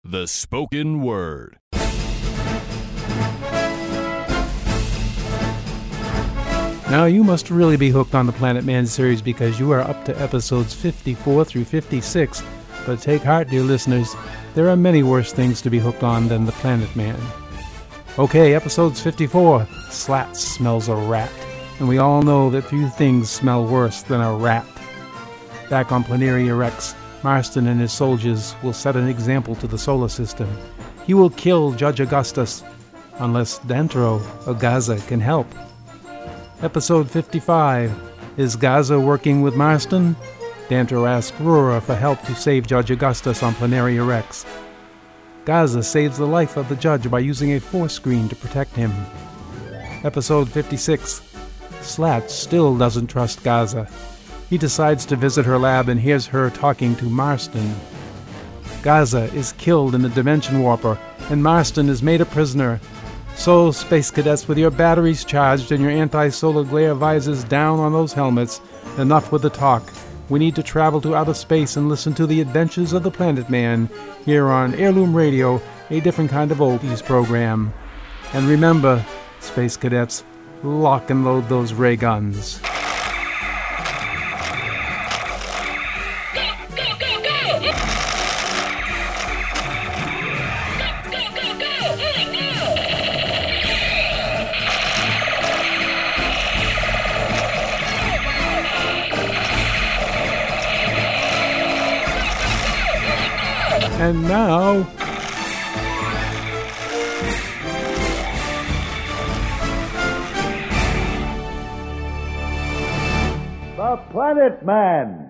The Spoken Word. Now, you must really be hooked on the Planet Man series because you are up to episodes 54 through 56. But take heart, dear listeners, there are many worse things to be hooked on than the Planet Man. Okay, episodes 54, Slats smells a rat. And we all know that few things smell worse than a rat. Back on Planaria Rex, Marston and his soldiers will set an example to the solar system. He will kill Judge Augustus, unless Dantro of Gaza can help. Episode 55, is Gaza working with Marston? Dantro asks Rura for help to save Judge Augustus on Planaria Rex. Gaza saves the life of the judge by using a force screen to protect him. Episode 56, Slats still doesn't trust Gaza. He decides to visit her lab and hears her talking to Marston. Gaza is killed in a dimension warper, and Marston is made a prisoner. So, space cadets, with your batteries charged and your anti-solar glare visors down on those helmets, enough with the talk. We need to travel to outer space and listen to the adventures of the Planet Man here on Heirloom Radio, a different kind of oldies program. And remember, space cadets, lock and load those ray guns. And now, The Planet Man.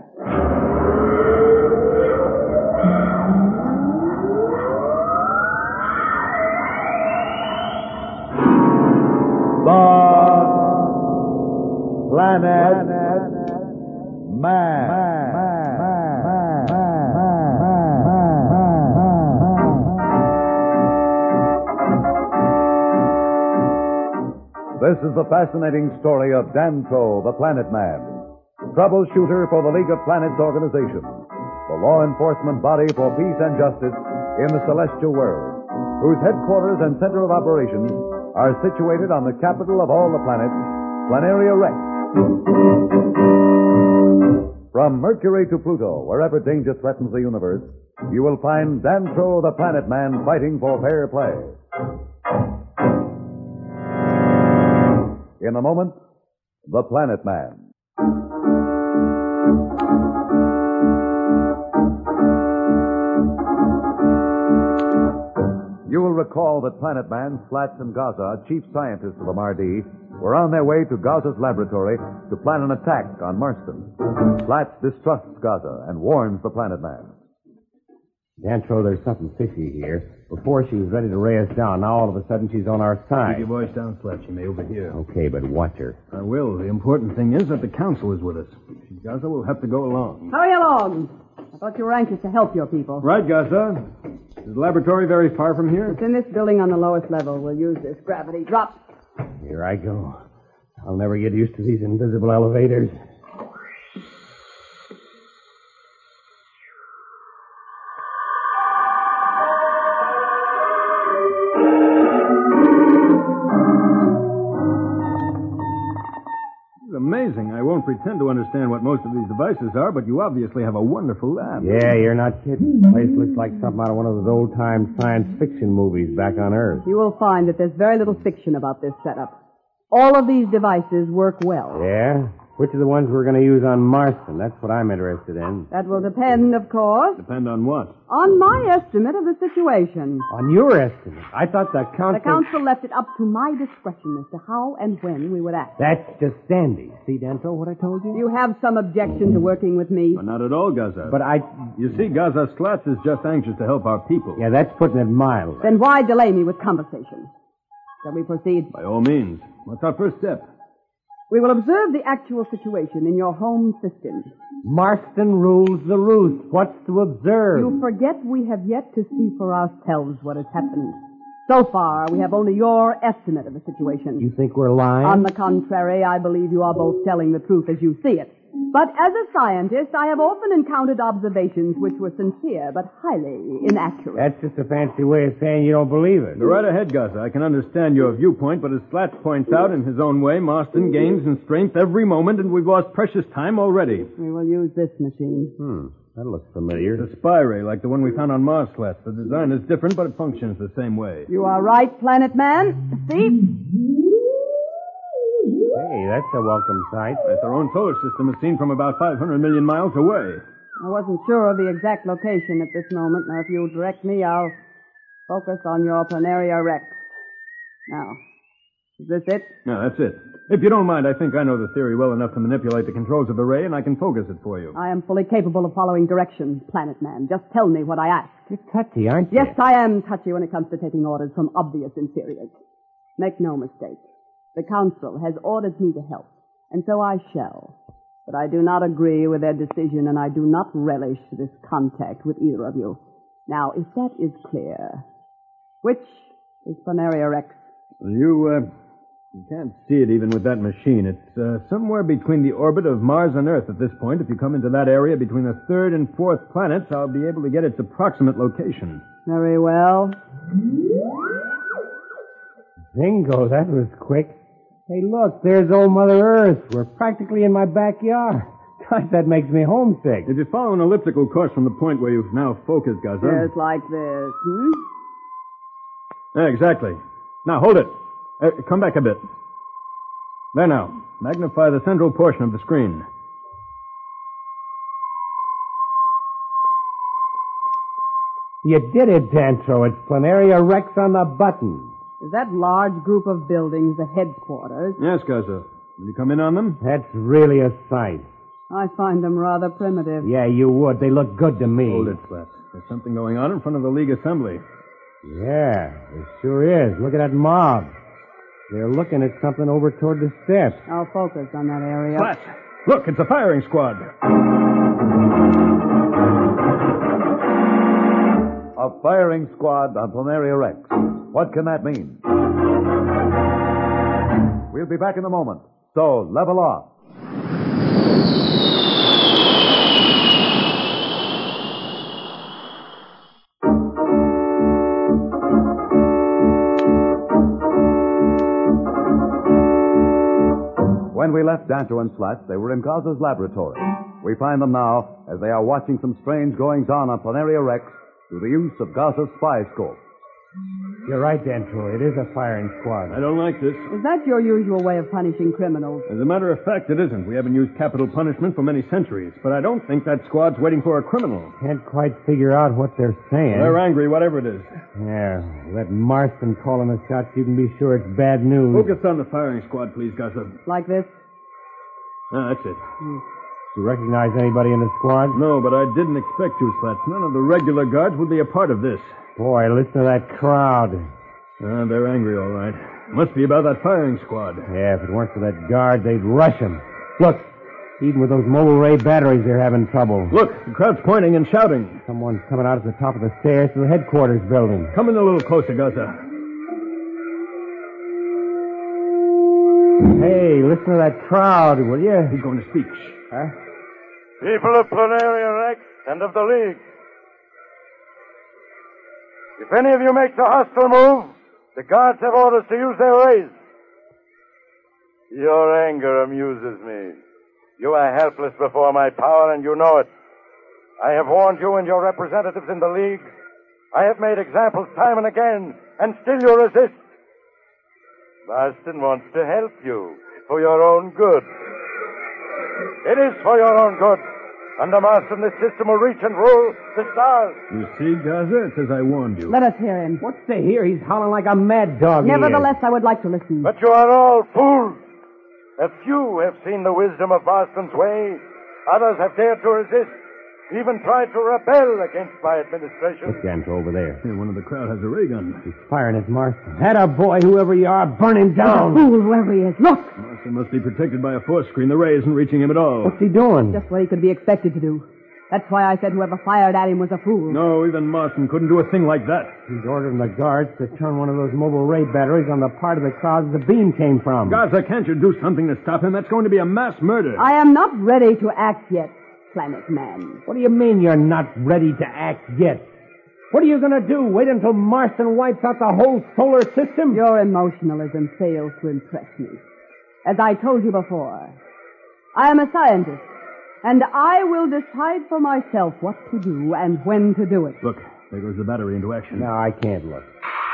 The Planet Man. This is the fascinating story of Dantro, the Planet Man, troubleshooter for the League of Planets organization, the law enforcement body for peace and justice in the celestial world, whose headquarters and center of operations are situated on the capital of all the planets, Planaria Rex. From Mercury to Pluto, wherever danger threatens the universe, you will find Dantro, the Planet Man, fighting for fair play. In a moment, The Planet Man. You will recall that Planet Man, Slats, and Gaza, chief scientists of the Mardi, were on their way to Gaza's laboratory to plan an attack on Marston. Slats distrusts Gaza and warns the Planet Man. Dantro, there's something fishy here. Before she was ready to ray us down. Now all of a sudden she's on our side. Keep your voice down, Slats. She may overhear. Okay, but watch her. I will. The important thing is that the council is with us. Gaza will have to go along. Hurry along. I thought you were anxious to help your people. Right, Gaza. Is the laboratory very far from here? It's in this building on the lowest level. We'll use this gravity drop. Here I go. I'll never get used to these invisible elevators. Amazing. I won't pretend to understand what most of these devices are, but you obviously have a wonderful lab. Yeah, you're not kidding. The place looks like something out of one of those old-time science fiction movies back on Earth. You will find that there's very little fiction about this setup. All of these devices work well. Yeah? Which are the ones we're going to use on Marston? That's what I'm interested in. That will depend, of course, Depend on what? on my estimate of the situation. On your estimate. I thought the council... The council left it up to my discretion as to how and when we would act. That's just dandy. See, Dantro, what I told you? You have some objection to working with me? Well, not at all, Gaza. But I... You see, Gaza, Slats is just anxious to help our people. Yeah, that's putting it mildly. Then why delay me with conversation? Shall we proceed? By all means. What's our first step? We will observe the actual situation in your home system. Marston rules the roost. What's to observe? You forget we have yet to see for ourselves what has happened. So far, we have only your estimate of the situation. You think we're lying? On the contrary, I believe you are both telling the truth as you see it. But as a scientist, I have often encountered observations which were sincere but highly inaccurate. That's just a fancy way of saying you don't believe it. Go right ahead, Gaza. I can understand your viewpoint, but as Slats points out in his own way, Marston gains in strength every moment, and we've lost precious time already. We will use this machine. That looks familiar. It's a spy ray like the one we found on Mars, Slats. The design is different, but it functions the same way. You are right, Planet Man. See? Hey, that's a welcome sight. That's our own solar system is seen from about 500 million miles away. I wasn't sure of the exact location at this moment. Now, if you'll direct me, I'll focus on your Planaria Rex. Now, is this it? No, that's it. If you don't mind, I think I know the theory well enough to manipulate the controls of the ray, and I can focus it for you. I am fully capable of following direction, Planet Man. Just tell me what I ask. You're touchy, aren't you? Yes, I am touchy when it comes to taking orders from obvious inferiors. Make no mistake. The Council has ordered me to help, and so I shall. But I do not agree with their decision, and I do not relish this contact with either of you. Now, if that is clear, which is Planaria Rex? You can't see it even with that machine. It's somewhere between the orbit of Mars and Earth at this point. If you come into that area between the third and fourth planets, I'll be able to get its approximate location. Very well. Bingo, that was quick. Hey, look, there's old Mother Earth. We're practically in my backyard. Gosh, that makes me homesick. If you follow an elliptical course from the point where you've now focused, Gaza. Just like this, Yeah, exactly. Now, hold it. Come back a bit. There now. Magnify the central portion of the screen. You did it, Dantro. It's Planaria Rex on the button. Is that large group of buildings the headquarters? Yes, Gaza. Will you come in on them? That's really a sight. I find them rather primitive. Yeah, you would. They look good to me. Hold it, Slats. There's something going on in front of the League Assembly. Yeah, there sure is. Look at that mob. They're looking at something over toward the steps. I'll focus on that area. Slats! Look, it's a firing squad. A firing squad on Planaria Rex. What can that mean? We'll be back in a moment. So, level off. When we left Danto and Slats, they were in Gaza's laboratory. We find them now as they are watching some strange goings-on Planaria Rex through the use of Gaza's spy scope. You're right, Dantro. It is a firing squad. I don't like this. Is that your usual way of punishing criminals? As a matter of fact, it isn't. We haven't used capital punishment for many centuries. But I don't think that squad's waiting for a criminal. Can't quite figure out what they're saying. They're angry, whatever it is. Yeah, that Marston calling the shots, you can be sure it's bad news. Focus on the firing squad, please, Gaza. Like this? That's it. You recognize anybody in the squad? No, but I didn't expect to, Slats. None of the regular guards would be a part of this. Boy, listen to that crowd. They're angry, all right. Must be about that firing squad. Yeah, if it weren't for that guard, they'd rush him. Look, even with those mobile ray batteries, they're having trouble. Look, the crowd's pointing and shouting. Someone's coming out at the top of the stairs to the headquarters building. Come in a little closer, Gaza. Hey, listen to that crowd, will you? He's going to speak. Huh? People of Planaria Rex and of the League. If any of you makes a hostile move, the guards have orders to use their rays. Your anger amuses me. You are helpless before my power, and you know it. I have warned you and your representatives in the League. I have made examples time and again, and still you resist. Marston wants to help you for your own good. It is for your own good. Under Marston, this system will reach and rule the stars. You see, Gaza? It's as I warned you. Let us hear him. What's to hear? He's howling like a mad dog. Nevertheless, I would like to listen. But you are all fools. A few have seen the wisdom of Marston's way. Others have dared to resist, even tried to rebel against my administration. Look, Dantro, over there. Hey, one of the crowd has a ray gun. He's firing at Marston. Atta boy, whoever you are, burn him down. Fool, whoever he is. Look! Marston must be protected by a force screen. The ray isn't reaching him at all. What's he doing? Just what he could be expected to do. That's why I said whoever fired at him was a fool. No, even Marston couldn't do a thing like that. He's ordering the guards to turn one of those mobile ray batteries on the part of the crowd the beam came from. Gaza, can't you do something to stop him? That's going to be a mass murder. I am not ready to act yet, Planet Man. What do you mean you're not ready to act yet? What are you going to do? Wait until Marston wipes out the whole solar system? Your emotionalism fails to impress me. As I told you before, I am a scientist, and I will decide for myself what to do and when to do it. Look, there goes the battery into action. No, I can't look.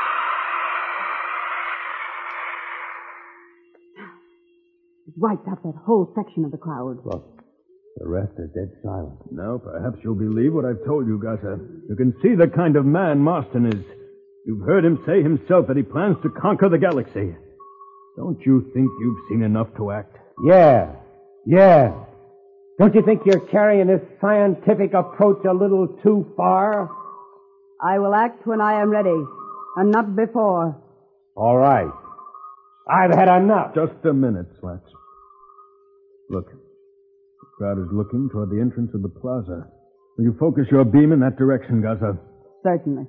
It wiped out that whole section of the crowd. Look, the rest are dead silent. Now, perhaps you'll believe what I've told you, Gaza. You can see the kind of man Marston is. You've heard him say himself that he plans to conquer the galaxy. Don't you think you've seen enough to act? Yeah. Don't you think you're carrying this scientific approach a little too far? I will act when I am ready, and not before. All right. I've had enough. Just a minute, Slats. Look, the crowd is looking toward the entrance of the plaza. Will you focus your beam in that direction, Gaza? Certainly.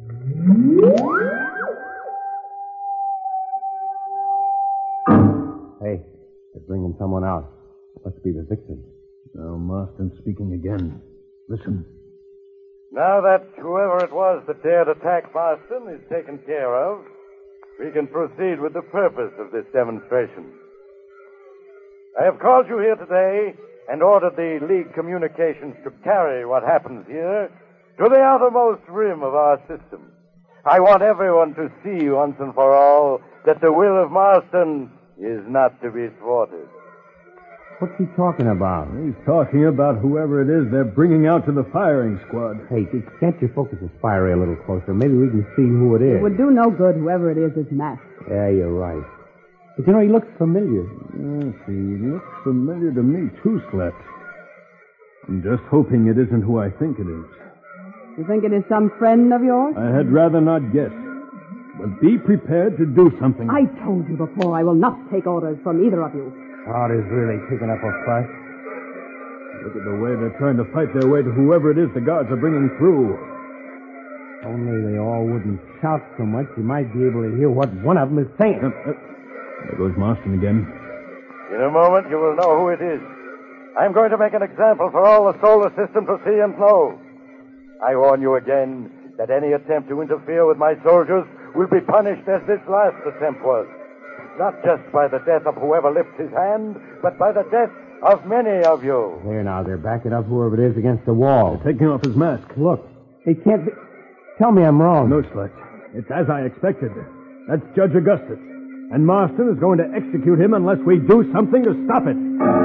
Hey, they're bringing someone out. Must be the victim. Now, Marston speaking again. Listen. Now that whoever it was that dared attack Marston is taken care of, we can proceed with the purpose of this demonstration. I have called you here today and ordered the League communications to carry what happens here to the outermost rim of our system. I want everyone to see once and for all that the will of Marston is not to be thwarted. What's he talking about? He's talking about whoever it is they're bringing out to the firing squad. Hey, can't you focus the spy ray a little closer? Maybe we can see who it is. It would do no good whoever it is masked. Yeah, you're right. But you know, he looks familiar. Yes, he looks familiar to me, too, Slats. I'm just hoping it isn't who I think it is. You think it is some friend of yours? I had rather not guess. But be prepared to do something. I told you before I will not take orders from either of you. Crowd is really kicking up a fuss. Look at the way they're trying to fight their way to whoever it is the guards are bringing through. Only they all wouldn't shout so much, you might be able to hear what one of them is saying. There goes Marston again. In a moment, you will know who it is. I'm going to make an example for all the solar system to see and know. I warn you again that any attempt to interfere with my soldiers will be punished as this last attempt was. Not just by the death of whoever lifts his hand, but by the death of many of you. There now, they're backing up whoever it is against the wall. They're taking off his mask. Look, they can't be... Tell me I'm wrong. No, Slats. It's as I expected. That's Judge Augustus. And Marston is going to execute him unless we do something to stop it.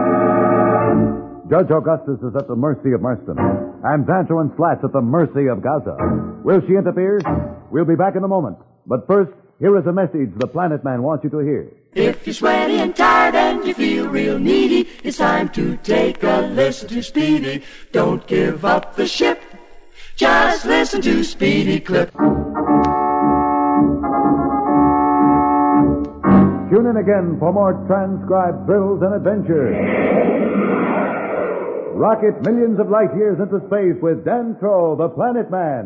Judge Augustus is at the mercy of Marston, and Zanto and Slats at the mercy of Gaza. Will she interfere? We'll be back in a moment. But first, here is a message the Planet Man wants you to hear. If you're sweaty and tired and you feel real needy, it's time to take a listen to Speedy. Don't give up the ship. Just listen to Speedy Clip. Tune in again for more transcribed thrills and adventures. Rocket millions of light years into space with Dan Troll, the Planet Man.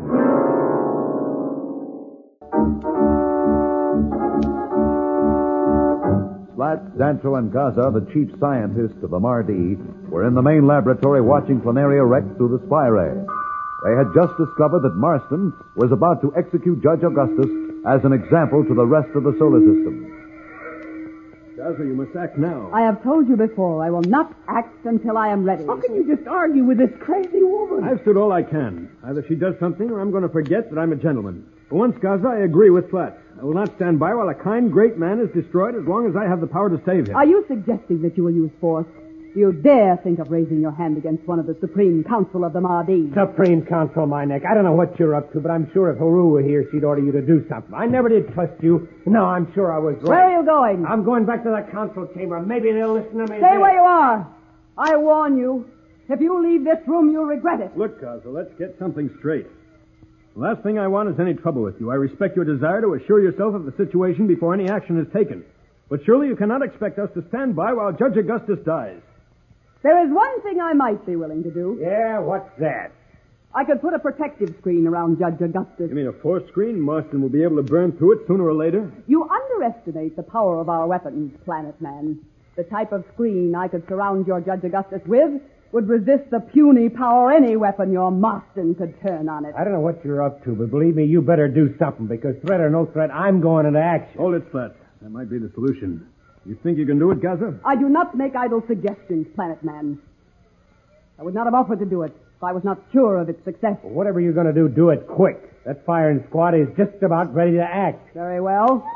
Slats, Danto, and Gaza, the chief scientists of the Mardi, were in the main laboratory watching Planaria Rex through the spy ray. They had just discovered that Marston was about to execute Judge Augustus as an example to the rest of the solar system. Gaza, you must act now. I have told you before, I will not act until I am ready. How can you just argue with this crazy woman? I've stood all I can. Either she does something or I'm going to forget that I'm a gentleman. For once, Gaza, I agree with Slats. I will not stand by while a kind, great man is destroyed as long as I have the power to save him. Are you suggesting that you will use force? Do you dare think of raising your hand against one of the Supreme Council of the Mardi? Supreme Council, my neck. I don't know what you're up to, but I'm sure if Haru were here, she'd order you to do something. I never did trust you. No, I'm sure I was wrong. Where are you going? I'm going back to the council chamber. Maybe they'll listen to me. Stay where you are. I warn you. If you leave this room, you'll regret it. Look, Gaza, let's get something straight. The last thing I want is any trouble with you. I respect your desire to assure yourself of the situation before any action is taken. But surely you cannot expect us to stand by while Judge Augustus dies. There is one thing I might be willing to do. Yeah, what's that? I could put a protective screen around Judge Augustus. You mean a force screen? Marston will be able to burn through it sooner or later? You underestimate the power of our weapons, Planet Man. The type of screen I could surround your Judge Augustus with would resist the puny power any weapon your Marston could turn on it. I don't know what you're up to, but believe me, you better do something, because threat or no threat, I'm going into action. Hold it, Slats. That might be the solution. You think you can do it, Gaza? I do not make idle suggestions, Planet Man. I would not have offered to do it if I was not sure of its success. Well, whatever you're going to do it quick. That firing squad is just about ready to act. Very well.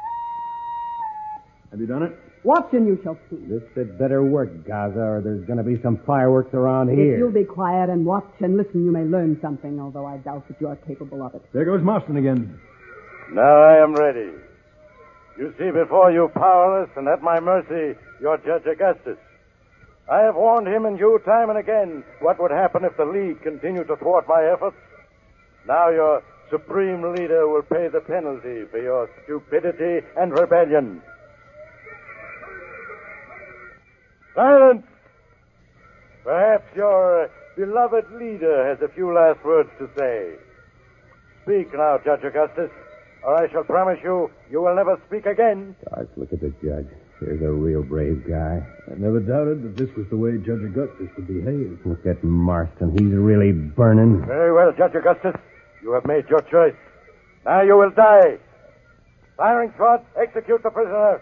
Have you done it? Watch and you shall see. This had better work, Gaza, or there's going to be some fireworks around here. If you'll be quiet and watch and listen, you may learn something, although I doubt that you are capable of it. There goes Marston again. Now I am ready. You see before you powerless and at my mercy your Judge Augustus. I have warned him and you time and again what would happen if the League continued to thwart my efforts. Now your supreme leader will pay the penalty for your stupidity and rebellion. Silence! Perhaps your beloved leader has a few last words to say. Speak now, Judge Augustus, or I shall promise you will never speak again. Gosh, look at the judge. Here's a real brave guy. I never doubted that this was the way Judge Augustus would behave. Look at Marston. He's really burning. Very well, Judge Augustus. You have made your choice. Now you will die. Firing squad, execute the prisoner.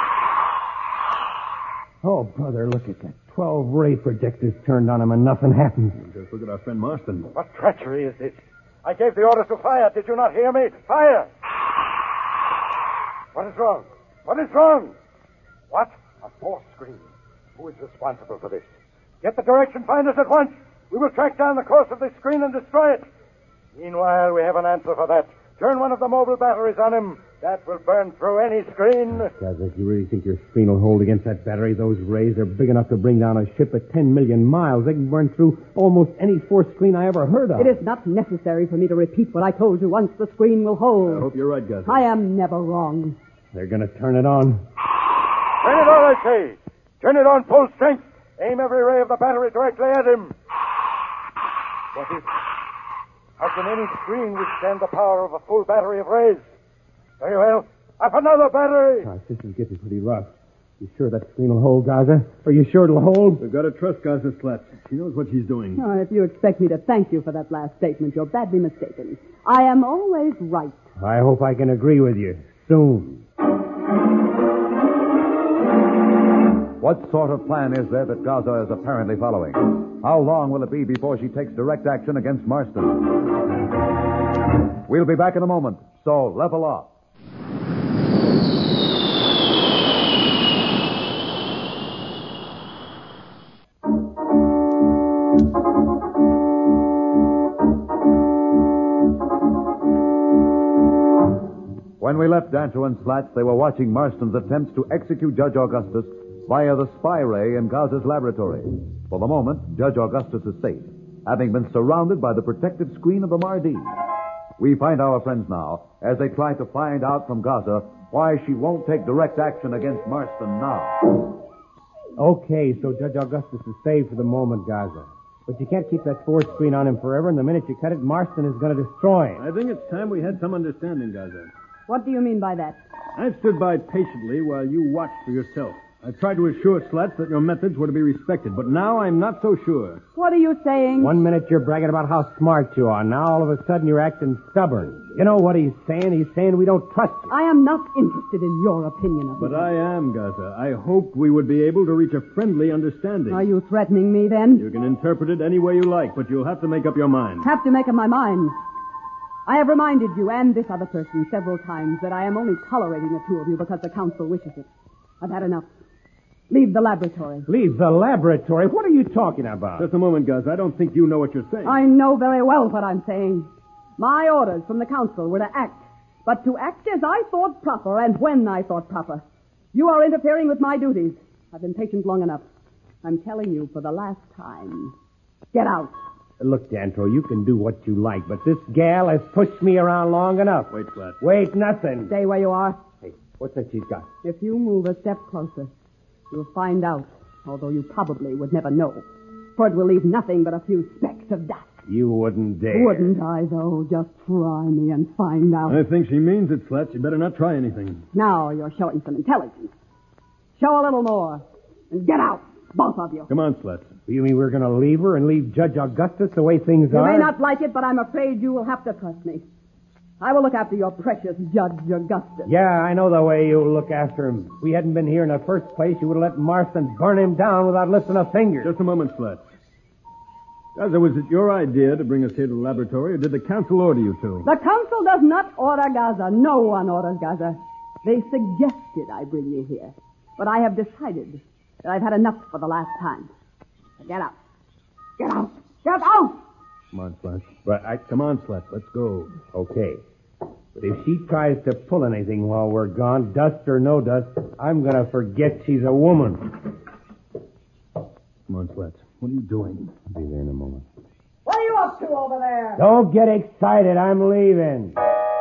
Oh, brother, look at that. 12 ray projectors turned on him and nothing happened. Just look at our friend Marston. What treachery is this? I gave the orders to fire. Did you not hear me? Fire! What is wrong? What is wrong? What? A force screen. Who is responsible for this? Get the direction finders at once. We will track down the course of this screen and destroy it. Meanwhile, we have an answer for that. Turn one of the mobile batteries on him. That will burn through any screen. Guys, if you really think your screen will hold against that battery, those rays are big enough to bring down a ship at 10 million miles. They can burn through almost any force screen I ever heard of. It is not necessary for me to repeat what I told you once. The screen will hold. I hope you're right, Gaza. I am never wrong. They're going to turn it on. Turn it on, I say. Turn it on full strength. Aim every ray of the battery directly at him. What is it? How can any screen withstand the power of a full battery of rays? Very well. Up another battery. Gosh, this is getting pretty rough. You sure that screen will hold, Gaza? Are you sure it'll hold? We've got to trust Gaza Slats. She knows what she's doing. Oh, if you expect me to thank you for that last statement, you're badly mistaken. I am always right. I hope I can agree with you soon. What sort of plan is there that Gaza is apparently following? How long will it be before she takes direct action against Marston? We'll be back in a moment, so level off. When we left Dancho and Slats, they were watching Marston's attempts to execute Judge Augustus via the spy ray in Gaza's laboratory. For the moment, Judge Augustus is safe, having been surrounded by the protective screen of the Mardi. We find our friends now as they try to find out from Gaza why she won't take direct action against Marston now. Okay, so Judge Augustus is saved for the moment, Gaza. But you can't keep that force screen on him forever, and the minute you cut it, Marston is going to destroy him. I think it's time we had some understanding, Gaza. What do you mean by that? I've stood by patiently while you watched for yourself. I tried to assure Slats that your methods were to be respected, but now I'm not so sure. What are you saying? 1 minute you're bragging about how smart you are. Now all of a sudden you're acting stubborn. You know what he's saying? He's saying we don't trust you. I am not interested in your opinion of me. But I am, Gaza. I hoped we would be able to reach a friendly understanding. Are you threatening me then? You can interpret it any way you like, but you'll have to make up your mind. Have to make up my mind. I have reminded you and this other person several times that I am only tolerating the two of you because the council wishes it. I've had enough. Leave the laboratory. Leave the laboratory? What are you talking about? Just a moment, Gaza. I don't think you know what you're saying. I know very well what I'm saying. My orders from the council were to act, but to act as I thought proper and when I thought proper. You are interfering with my duties. I've been patient long enough. I'm telling you for the last time. Get out. Look, Danto, you can do what you like, but this gal has pushed me around long enough. Wait, Slats. Wait, nothing. Stay where you are. Hey, what's that she's got? If you move a step closer, you'll find out. although you probably would never know, for it will leave nothing but a few specks of dust. You wouldn't dare. Wouldn't I, though? Just try me and find out. I think she means it, Slats. You better not try anything. Now you're showing some intelligence. Show a little more. And get out, both of you. Come on, Slats. You mean we're going to leave her and leave Judge Augustus the way things You are? may not like it, but I'm afraid you will have to trust me. I will look after your precious Judge Augustus. Yeah, I know the way you look after him. If we hadn't been here in the first place, you would have let Marston burn him down without lifting a finger. Just a moment, Slats. Gaza, was it your idea to bring us here to the laboratory, or did the council order you to? The council does not order Gaza. No one orders Gaza. They suggested I bring you here. But I have decided that I've had enough for the last time. So get out. Get out. Get out! Come on, Slats. Right, come on, Slats. Let's go. Okay. But if she tries to pull anything while we're gone, dust or no dust, I'm going to forget she's a woman. Come on, Slats. What are you doing? I'll be there in a moment. What are you up to over there? Don't get excited. I'm leaving.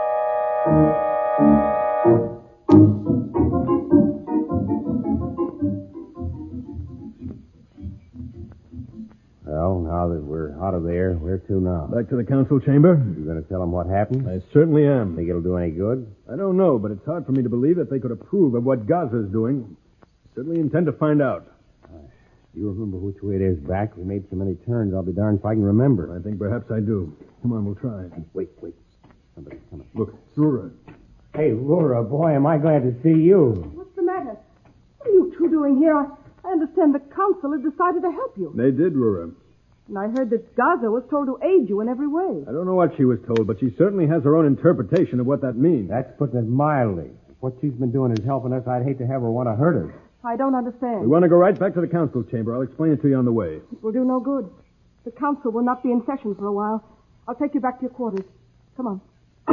Well, now that we're out of there, where to now? Back to the council chamber? You going to tell them what happened? I certainly am. Think it'll do any good? I don't know, but it's hard for me to believe that they could approve of what Gaza's doing. Certainly intend to find out. Do you remember which way it is back? We made so many turns, I'll be darned if I can remember. I think perhaps I do. Come on, we'll try. Hey, wait. Somebody's coming. Look, it's Rura. Hey, Rura, boy, am I glad to see you. What's the matter? What are you two doing here? I understand the council has decided to help you. They did, Rura. And I heard that Gaza was told to aid you in every way. I don't know what she was told, but she certainly has her own interpretation of what that means. That's putting it mildly. If what she's been doing is helping us, I'd hate to have her want to hurt us. I don't understand. We want to go right back to the council chamber. I'll explain it to you on the way. It will do no good. The council will not be in session for a while. I'll take you back to your quarters. Come on.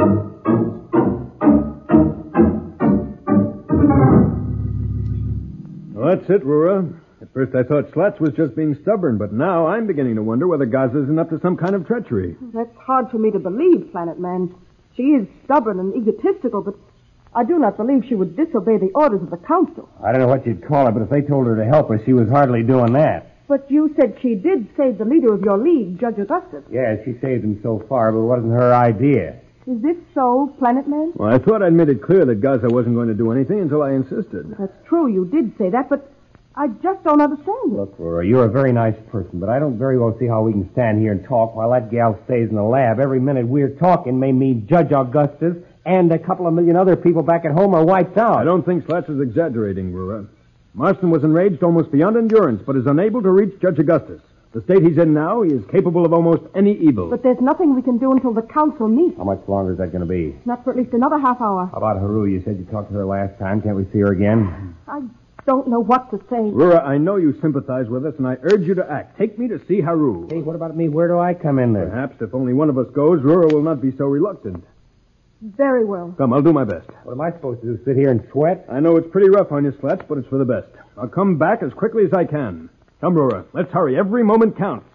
Well, that's it, Rura. At first I thought Slats was just being stubborn, but now I'm beginning to wonder whether Gaza isn't up to some kind of treachery. That's hard for me to believe, Planet Man. She is stubborn and egotistical, but I do not believe she would disobey the orders of the council. I don't know what you'd call it, but if they told her to help us, she was hardly doing that. But you said she did save the leader of your league, Judge Augustus. Yeah, she saved him so far, but it wasn't her idea. Is this so, Planet Man? Well, I thought I'd made it clear that Gaza wasn't going to do anything until I insisted. That's true, you did say that, but I just don't understand it. Look, Rura, you're a very nice person, but I don't very well see how we can stand here and talk while that gal stays in the lab. Every minute we're talking may mean Judge Augustus and a couple of million other people back at home are wiped out. I don't think Slats is exaggerating, Rura. Marston was enraged almost beyond endurance, but is unable to reach Judge Augustus. The state he's in now, he is capable of almost any evil. But there's nothing we can do until the council meets. How much longer is that going to be? Not for at least another half hour. How about Haru? You said you talked to her last time. Can't we see her again? I don't know what to say. Rura, I know you sympathize with us, and I urge you to act. Take me to see Haru. Hey, what about me? Where do I come in there? Perhaps if only one of us goes, Rura will not be so reluctant. Very well. Come, I'll do my best. What am I supposed to do, sit here and sweat? I know it's pretty rough on you, Slats, but it's for the best. I'll come back as quickly as I can. Come, Rura, let's hurry. Every moment counts.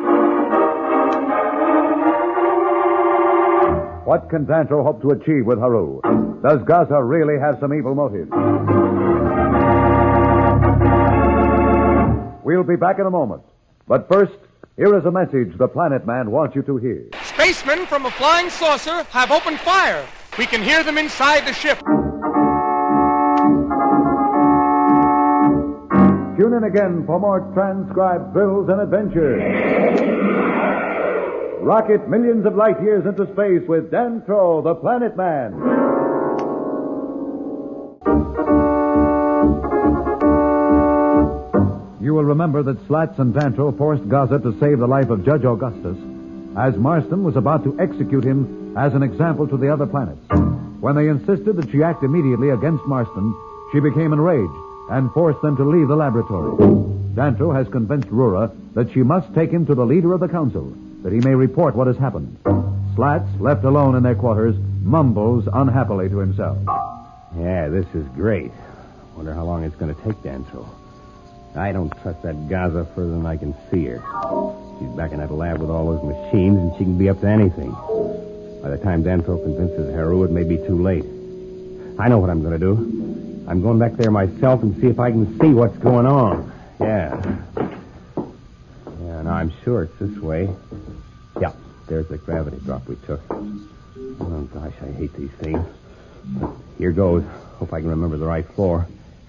What can Dantro hope to achieve with Haru? Does Gaza really have some evil motive? We'll be back in a moment. But first, here is a message the Planet Man wants you to hear. Spacemen from a flying saucer have opened fire. We can hear them inside the ship. Tune in again for more transcribed thrills and adventures. Rocket millions of light years into space with Dantro, the Planet Man. You will remember that Slats and Dantro forced Gaza to save the life of Judge Augustus, as Marston was about to execute him as an example to the other planets. When they insisted that she act immediately against Marston, she became enraged and forced them to leave the laboratory. Dantro has convinced Rura that she must take him to the leader of the council, that he may report what has happened. Slats, left alone in their quarters, mumbles unhappily to himself. Yeah, this is great. Wonder how long it's going to take, Dantro. I don't trust that Gaza further than I can see her. She's back in that lab with all those machines, and she can be up to anything. By the time Dantro convinces Haru, it may be too late. I know what I'm going to do. I'm going back there myself and see if I can see what's going on. Yeah. Yeah, now I'm sure it's this way. Yeah, there's the gravity drop we took. Oh, gosh, I hate these things. But here goes. Hope I can remember the right floor.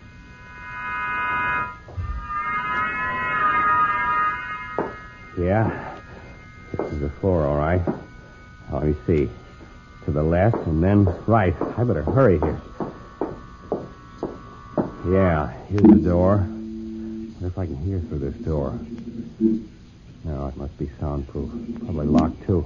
Yeah, this is the floor, all right. Now, let me see. To the left and then right. I better hurry here. Yeah, here's the door. Wonder if I can hear through this door. No, it must be soundproof. Probably locked, too.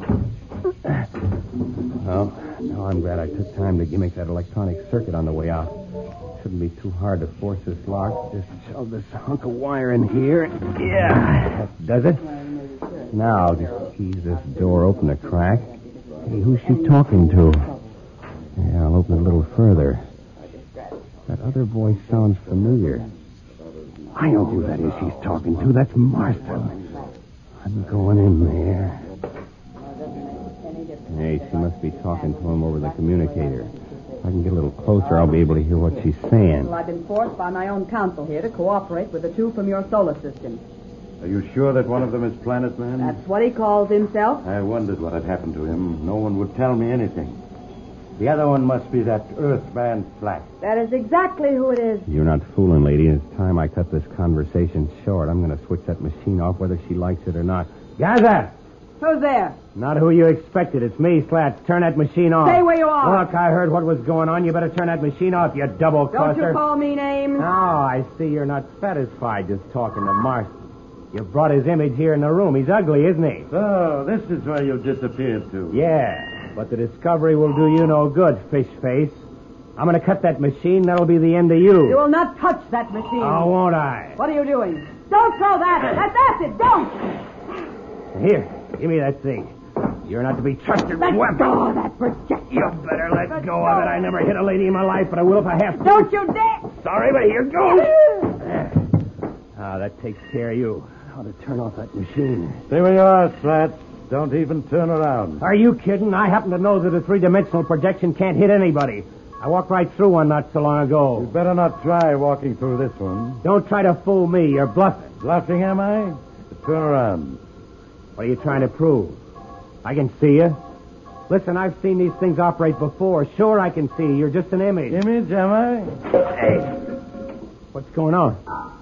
Well, now I'm glad I took time to gimmick that electronic circuit on the way out. Shouldn't be too hard to force this lock. Just shove this hunk of wire in here. Yeah, that does it. Now, just ease this door open a crack. Hey, who's she talking to? Yeah, I'll open it a little further. That other voice sounds familiar. I know who that is she's talking to. That's Marston. I'm going in there. Hey, she must be talking to him over the communicator. If I can get a little closer, I'll be able to hear what she's saying. Well, I've been forced by my own counsel here to cooperate with the two from your solar system. Are you sure that one of them is Planet Man? That's what he calls himself. I wondered what had happened to him. No one would tell me anything. The other one must be that Earthman Flat. That is exactly who it is. You're not fooling, lady. It's time I cut this conversation short. I'm going to switch that machine off whether she likes it or not. Gaza! Who's there? Not who you expected. It's me, Slats. Turn that machine off. Stay where you are. Look, I heard what was going on. You better turn that machine off, you double-crosser. Don't you call me names. Oh, I see you're not satisfied just talking to Marston. You brought his image here in the room. He's ugly, isn't he? So, this is where you've disappeared to. Yeah, but the discovery will do you no good, fish face. I'm going to cut that machine. That'll be the end of you. You will not touch that machine. Oh, won't I? What are you doing? Don't throw that. That's acid. Don't. Here, give me that thing. You're not to be trusted with weapons. Let go of that projectile. You better let go of it. I never hit a lady in my life, but I will if I have to. Don't you dare. Sorry, but here goes. Ah, that takes care of you. I ought to turn off that machine. Stay where you are, Slats. Don't even turn around. Are you kidding? I happen to know that a three-dimensional projection can't hit anybody. I walked right through one not so long ago. You better not try walking through this one. Don't try to fool me. You're bluffing. Bluffing, am I? Turn around. What are you trying to prove? I can see you. Listen, I've seen these things operate before. Sure, I can see you. You're just an image. Image, am I? Hey, what's going on?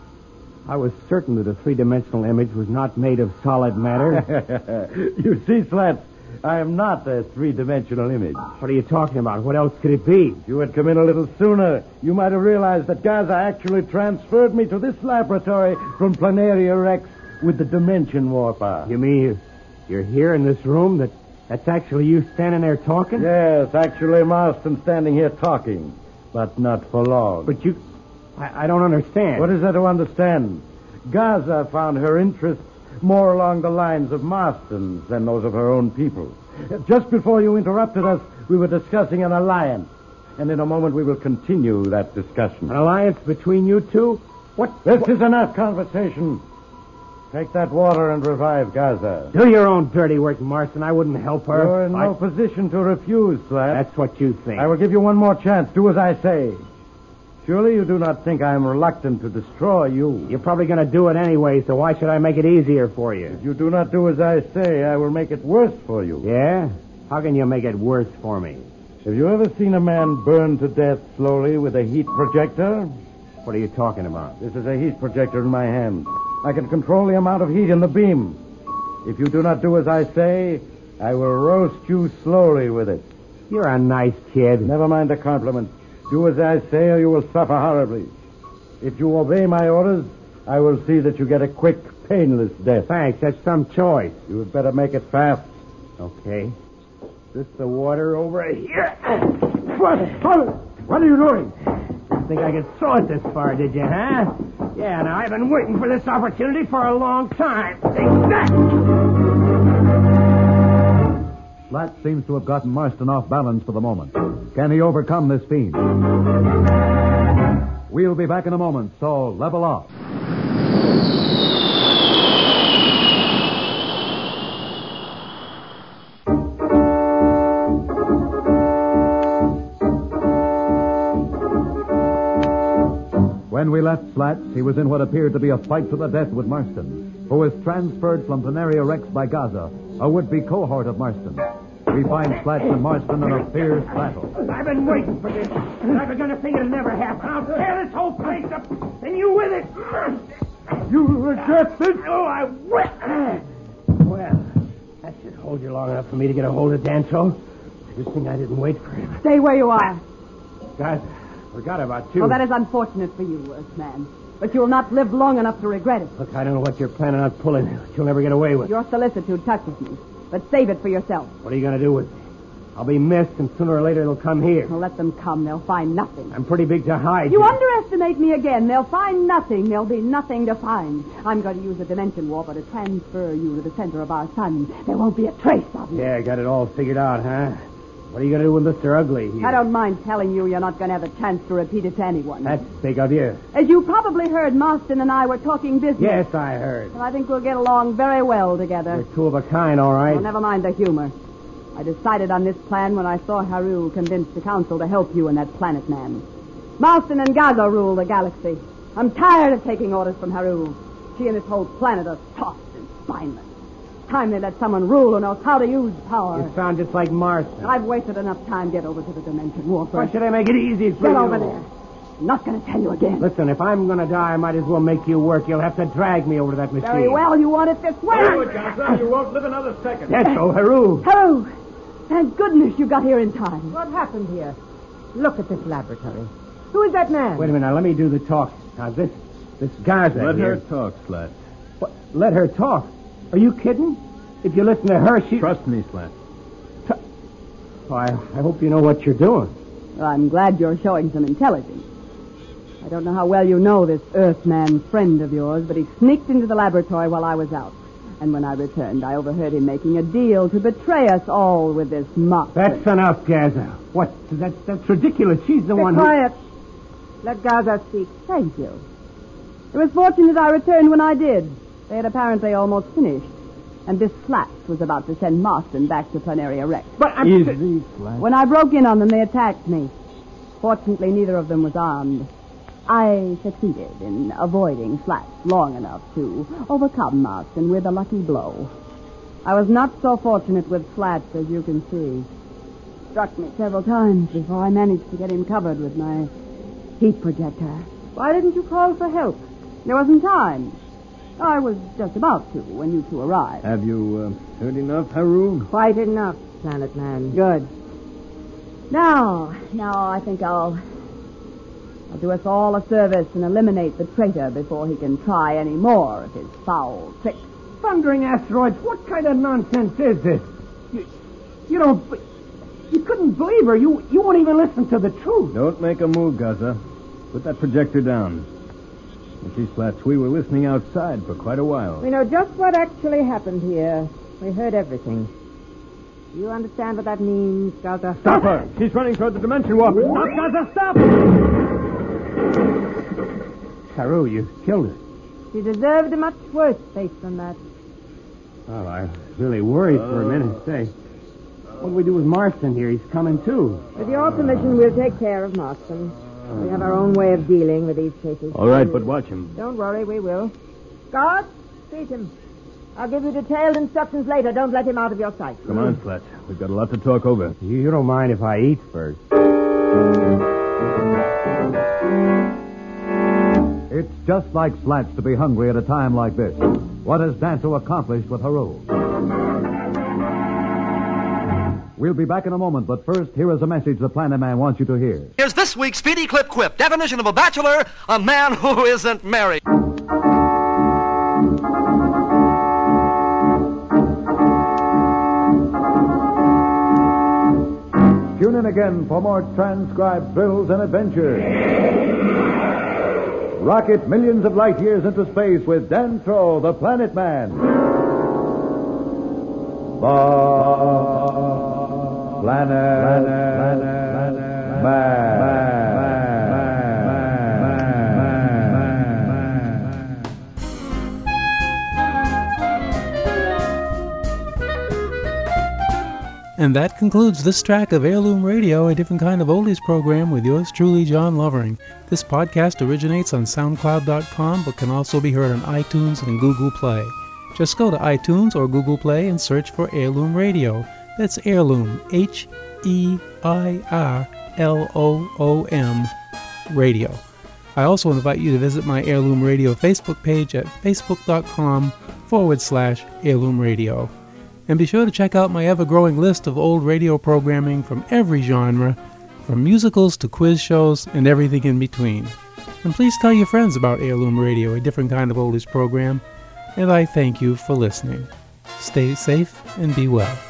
I was certain that a three-dimensional image was not made of solid matter. You see, Slats, I am not a three-dimensional image. What are you talking about? What else could it be? If you had come in a little sooner, you might have realized that Gaza actually transferred me to this laboratory from Planaria Rex with the Dimension Warper. You mean you're here in this room? That's actually you standing there talking? Yes, actually Marston standing here talking, but not for long. But you... I don't understand. What is there to understand? Gaza found her interests more along the lines of Marston's than those of her own people. Just before you interrupted us, we were discussing an alliance. And in a moment we will continue that discussion. An alliance between you two? This is enough conversation. Take that water and revive Gaza. Do your own dirty work, Marston. I wouldn't help her. You're in no position to refuse, Slats. That's what you think. I will give you one more chance. Do as I say. Surely you do not think I am reluctant to destroy you. You're probably going to do it anyway, so why should I make it easier for you? If you do not do as I say, I will make it worse for you. Yeah? How can you make it worse for me? Have you ever seen a man burn to death slowly with a heat projector? What are you talking about? This is a heat projector in my hand. I can control the amount of heat in the beam. If you do not do as I say, I will roast you slowly with it. You're a nice kid. Never mind the compliment. Do as I say or you will suffer horribly. If you obey my orders, I will see that you get a quick, painless death. Thanks, that's some choice. You had better make it fast. Okay. This the water over here. What are you doing? Didn't think I could throw it this far, did you, huh? Yeah, now I've been waiting for this opportunity for a long time. Take that! Slat seems to have gotten Marston off balance for the moment. Can he overcome this fiend? We'll be back in a moment, so level off. When we left Slats, he was in what appeared to be a fight to the death with Marston, who was transferred from Planaria Rex by Gaza, a would-be cohort of Marston. We find Slats and Marston in a fierce battle. I've been waiting for this. I was going to say it'll never happen. I'll tear this whole place up, and you with it. You regret this? Oh, I will. Well, that should hold you long enough for me to get a hold of Danto. Good thing I didn't wait for him. Stay where you are. Guys, forgot about you. Oh, that is unfortunate for you, Earthman. But you'll not live long enough to regret it. Look, I don't know what you're planning on pulling, but you'll never get away with. Your solicitude touches me. But save it for yourself. What are you going to do with me? I'll be missed, and sooner or later they'll come here. Well, let them come. They'll find nothing. I'm pretty big to hide. You underestimate me again. They'll find nothing. There'll be nothing to find. I'm going to use a dimension warper to transfer you to the center of our sun. There won't be a trace of you. Yeah, I got it all figured out, huh? What are you going to do with Mr. Ugly here? I don't mind telling you you're not going to have a chance to repeat it to anyone. That's big of you. As you probably heard, Marston and I were talking business. Yes, I heard. Well, I think we'll get along very well together. You're two of a kind, all right. Well, never mind the humor. I decided on this plan when I saw Haru convince the council to help you and that planet man. Marston and Gaza rule the galaxy. I'm tired of taking orders from Haru. She and this whole planet are soft and spineless. Time they let someone rule who knows how to use power. You sound just like Marston. I've wasted enough time. Get over to the dimension warper. Why should I make it easy for you? Get over there. I'm not going to tell you again. Listen, if I'm going to die, I might as well make you work. You'll have to drag me over to that machine. Very well. You want it this way. Do it, Gaza. You won't live another second. Yes, so Haru. Haru. Thank goodness you got here in time. What happened here? Look at this laboratory. Who is that man? Wait a minute. Now, let me do the talk. Now, this Gaza Let here. her talk, Slat. What? Let her talk? Are you kidding? If you listen to her, she... Trust me, Slat. Oh, I hope you know what you're doing. Well, I'm glad you're showing some intelligence. I don't know how well you know this Earthman friend of yours, but he sneaked into the laboratory while I was out. And when I returned, I overheard him making a deal to betray us all with this Marston. That's enough, Gaza. What? That's ridiculous. She's the one Be quiet. Let Gaza speak. Thank you. It was fortunate I returned when I did. They had apparently almost finished. And this Slats was about to send Marston back to Planaria Rex. But I'm... Easy, Slat. When I broke in on them, they attacked me. Fortunately, neither of them was armed. I succeeded in avoiding Slats long enough to overcome Marston with a lucky blow. I was not so fortunate with Slats, as you can see. Struck me several times before I managed to get him covered with my heat projector. Why didn't you call for help? There wasn't time. I was just about to when you two arrived. Have you heard enough, Haru? Quite enough, Planet Man. Good. Now I think I'll do us all a service and eliminate the traitor before he can try any more of his foul tricks. Thundering asteroids, what kind of nonsense is this? You couldn't believe her. You won't even listen to the truth. Don't make a move, Gaza. Put that projector down. You see, Slats, we were listening outside for quite a while. We know just what actually happened here. We heard everything. Do you understand what that means, Gaza? Stop her! She's running toward the dimension warper. Stop, Gaza, stop! Haru, you killed her. She deserved a much worse fate than that. Well, I was really worried for a minute. Say, what do we do with Marston here? He's coming too. With your permission, we'll take care of Marston. We have our own way of dealing with these cases. All right, but watch him. Don't worry, we will. Guard, treat him. I'll give you detailed instructions later. Don't let him out of your sight. Come on, Slats. We've got a lot to talk over. You don't mind if I eat first? It's just like Slats to be hungry at a time like this. What has Danto accomplished with Haru? We'll be back in a moment, but first, here is a message the Planet Man wants you to hear. Here's this week's Speedy Clip Quip. Definition of a bachelor, a man who isn't married. Tune in again for more transcribed thrills and adventures. Rocket millions of light years into space with Danto, the Planet Man. The Planet Man. And that concludes this track of Heirloom Radio, a different kind of oldies program with yours truly, John Lovering. This podcast originates on SoundCloud.com, but can also be heard on iTunes and Google Play. Just go to iTunes or Google Play and search for Heirloom Radio. That's Heirloom, H-E-I-R-L-O-O-M, Radio. I also invite you to visit my Heirloom Radio Facebook page at facebook.com/Heirloom Radio. And be sure to check out my ever-growing list of old radio programming from every genre, from musicals to quiz shows and everything in between. And please tell your friends about Heirloom Radio, a different kind of oldies program. And I thank you for listening. Stay safe and be well.